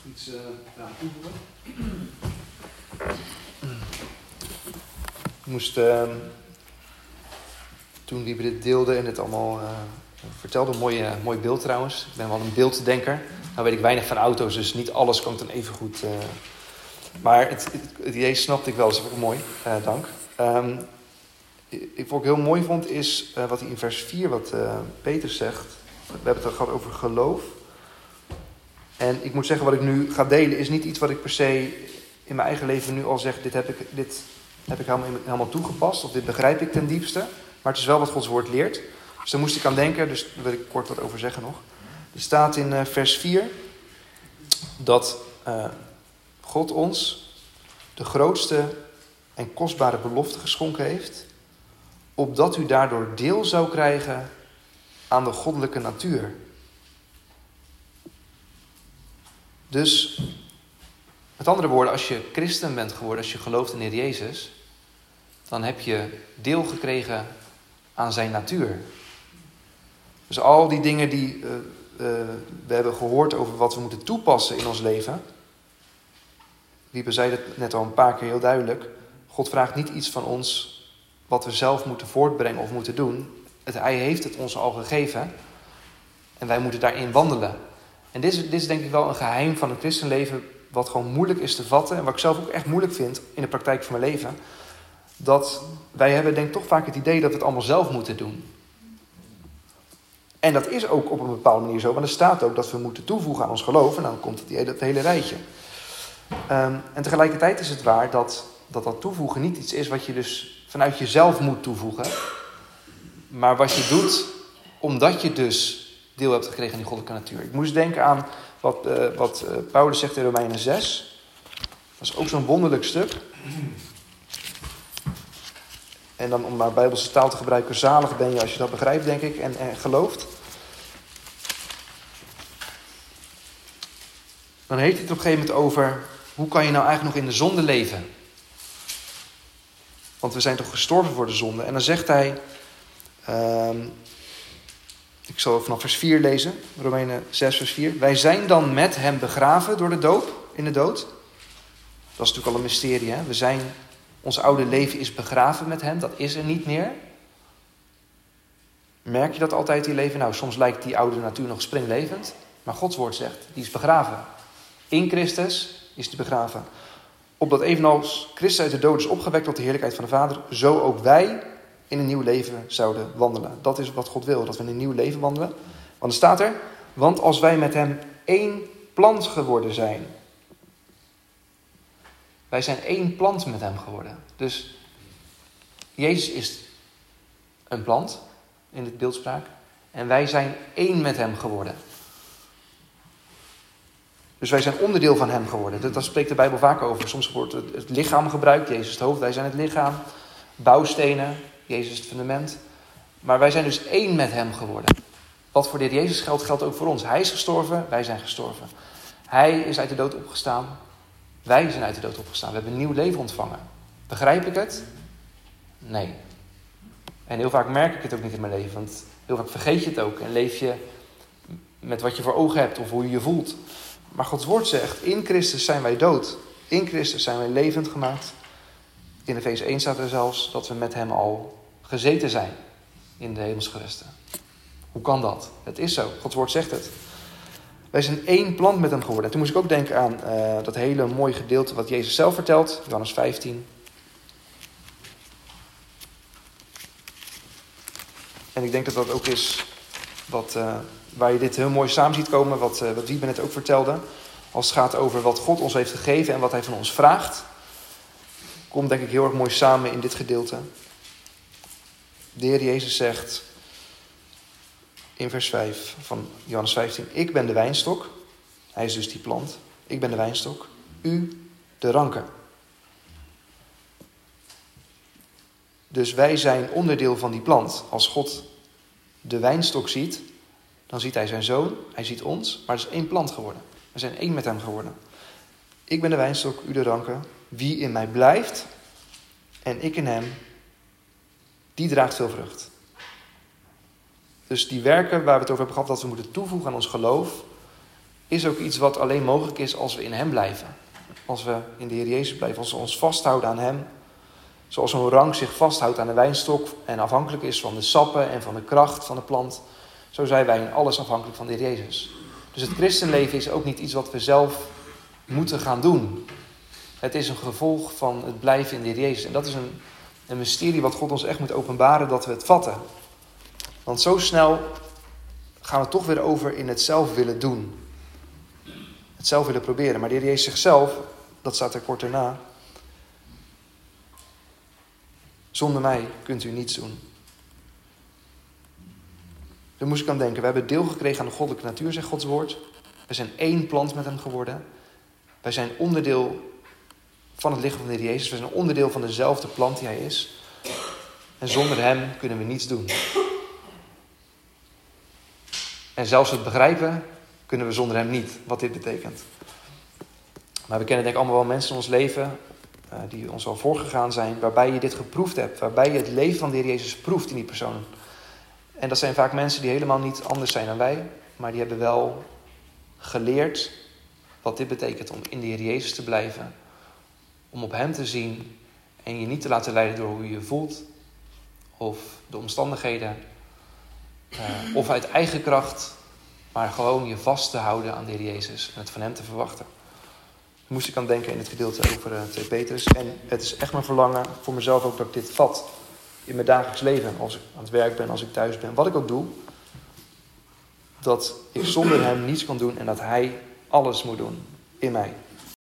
iets aan toevoegen? Ik moest, toen Wiebe dit deelde en het allemaal vertelde, mooi beeld trouwens. Ik ben wel een beelddenker. Nou weet ik weinig van auto's, dus niet alles kan ik dan even goed. Maar het idee snapte ik wel, dus dat is ook mooi. Dank. Wat ik heel mooi vond is wat hij in vers 4, wat Peter zegt. We hebben het gehad over geloof. En ik moet zeggen, wat ik nu ga delen is niet iets wat ik per se in mijn eigen leven nu al zeg. Dit heb ik helemaal toegepast, of dit begrijp ik ten diepste. Maar het is wel wat Gods woord leert. Dus daar moest ik aan denken, dus daar wil ik kort wat over zeggen nog. Er staat in vers 4 dat God ons de grootste en kostbare belofte geschonken heeft, opdat u daardoor deel zou krijgen aan de goddelijke natuur. Dus, met andere woorden, als je christen bent geworden, als je gelooft in de Heer Jezus, dan heb je deel gekregen aan zijn natuur. Dus al die dingen die we hebben gehoord over wat we moeten toepassen in ons leven. Wiebe zei het net al een paar keer heel duidelijk. God vraagt niet iets van ons wat we zelf moeten voortbrengen of moeten doen. Hij heeft het ons al gegeven. En wij moeten daarin wandelen. En dit is denk ik wel een geheim van het christenleven, wat gewoon moeilijk is te vatten. En wat ik zelf ook echt moeilijk vind in de praktijk van mijn leven. Dat wij hebben denk ik toch vaak het idee dat we het allemaal zelf moeten doen. En dat is ook op een bepaalde manier zo. Want er staat ook dat we moeten toevoegen aan ons geloof. En dan komt het hele rijtje. En tegelijkertijd is het waar dat toevoegen niet iets is wat je dus vanuit jezelf moet toevoegen. Maar wat je doet omdat je dus deel hebt gekregen aan die goddelijke natuur. Ik moest denken aan wat Paulus zegt in Romeinen 6. Dat is ook zo'n wonderlijk stuk. En dan om maar Bijbelse taal te gebruiken, zalig ben je als je dat begrijpt, denk ik, en gelooft. Dan heeft hij het op een gegeven moment over, hoe kan je nou eigenlijk nog in de zonde leven? Want we zijn toch gestorven voor de zonde. En dan zegt hij, ik zal vanaf vers 4 lezen, Romeinen 6 vers 4. Wij zijn dan met hem begraven door de doop, in de dood. Dat is natuurlijk al een mysterie, hè? Ons oude leven is begraven met hem, dat is er niet meer. Merk je dat altijd in je leven? Nou, soms lijkt die oude natuur nog springlevend. Maar Gods woord zegt, die is begraven. In Christus is die begraven. Opdat evenals Christus uit de dood is opgewekt tot de heerlijkheid van de Vader, zo ook wij in een nieuw leven zouden wandelen. Dat is wat God wil, dat we in een nieuw leven wandelen. Want er staat er, want als wij met hem één plant geworden zijn. Wij zijn één plant met hem geworden. Dus Jezus is een plant in dit beeldspraak. En wij zijn één met hem geworden. Dus wij zijn onderdeel van hem geworden. Daar spreekt de Bijbel vaak over. Soms wordt het lichaam gebruikt. Jezus het hoofd, wij zijn het lichaam. Bouwstenen, Jezus het fundament. Maar wij zijn dus één met hem geworden. Wat voor de Heer Jezus geldt, geldt ook voor ons. Hij is gestorven, wij zijn gestorven. Hij is uit de dood opgestaan. Wij zijn uit de dood opgestaan. We hebben een nieuw leven ontvangen. Begrijp ik het? Nee. En heel vaak merk ik het ook niet in mijn leven. Want heel vaak vergeet je het ook. En leef je met wat je voor ogen hebt of hoe je je voelt. Maar Gods woord zegt, in Christus zijn wij dood. In Christus zijn wij levend gemaakt. In Efeze 1 staat er zelfs dat we met hem al gezeten zijn in de hemelsgewesten. Hoe kan dat? Het is zo. Gods woord zegt het. Wij zijn één plant met hem geworden. En toen moest ik ook denken aan dat hele mooie gedeelte wat Jezus zelf vertelt. Johannes 15. En ik denk dat dat ook is waar je dit heel mooi samen ziet komen. Wat Wiebe net ook vertelde. Als het gaat over wat God ons heeft gegeven en wat hij van ons vraagt. Komt denk ik heel erg mooi samen in dit gedeelte. De Heer Jezus zegt in vers 5 van Johannes 15. Ik ben de wijnstok. Hij is dus die plant. Ik ben de wijnstok. U de ranken. Dus wij zijn onderdeel van die plant. Als God de wijnstok ziet, dan ziet hij zijn zoon. Hij ziet ons. Maar het is één plant geworden. We zijn één met hem geworden. Ik ben de wijnstok, u de ranken. Wie in mij blijft en ik in hem, die draagt veel vrucht. Dus die werken waar we het over hebben gehad, dat we moeten toevoegen aan ons geloof, is ook iets wat alleen mogelijk is als we in hem blijven. Als we in de Heer Jezus blijven, als we ons vasthouden aan hem. Zoals een rank zich vasthoudt aan de wijnstok en afhankelijk is van de sappen en van de kracht van de plant. Zo zijn wij in alles afhankelijk van de Heer Jezus. Dus het christenleven is ook niet iets wat we zelf moeten gaan doen. Het is een gevolg van het blijven in de Heer Jezus. En dat is een mysterie wat God ons echt moet openbaren, dat we het vatten. Want zo snel gaan we toch weer over in het zelf willen doen. Het zelf willen proberen. Maar de Heer Jezus zichzelf, dat staat er kort erna. Zonder mij kunt u niets doen. Daar moest ik aan denken. We hebben deel gekregen aan de goddelijke natuur, zegt Gods woord. We zijn één plant met hem geworden. Wij zijn onderdeel van het lichaam van de Heer Jezus. We zijn onderdeel van dezelfde plant die hij is. En zonder hem kunnen we niets doen. En zelfs het begrijpen kunnen we zonder hem niet, wat dit betekent. Maar we kennen denk ik allemaal wel mensen in ons leven die ons al voorgegaan zijn, waarbij je dit geproefd hebt. Waarbij je het leven van de Heer Jezus proeft in die persoon. En dat zijn vaak mensen die helemaal niet anders zijn dan wij. Maar die hebben wel geleerd wat dit betekent om in de Heer Jezus te blijven. Om op hem te zien en je niet te laten leiden door hoe je je voelt. Of de omstandigheden. Of uit eigen kracht. Maar gewoon je vast te houden aan de Heer Jezus. En het van hem te verwachten. Daar moest ik aan denken in het gedeelte over 2 Petrus. En het is echt mijn verlangen voor mezelf ook dat ik dit vat. In mijn dagelijks leven. Als ik aan het werk ben, als ik thuis ben. Wat ik ook doe. Dat ik zonder hem niets kan doen. En dat hij alles moet doen in mij.